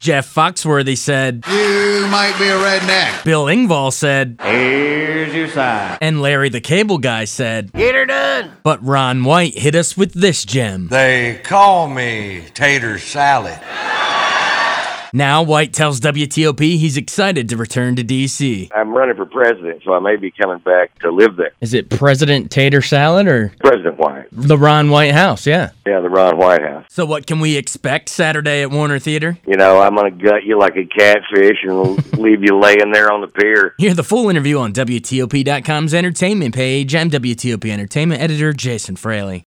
Jeff Foxworthy said, "You might be a redneck." Bill Engvall said, "Here's your sign." And Larry the Cable Guy said, "Get her done." But Ron White hit us with this gem. They call me Tater Salad. Now White tells WTOP he's excited to return to D.C. I'm running for president, so I may be coming back to live there. Is it President Tater Salad or President White. the Ron White House? Yeah. Yeah, the Ron White House. So what can we expect Saturday at Warner Theater? You know, I'm going to gut you like a catfish and leave you laying there on the pier. Hear the full interview on WTOP.com's entertainment page. I'm WTOP Entertainment editor Jason Fraley.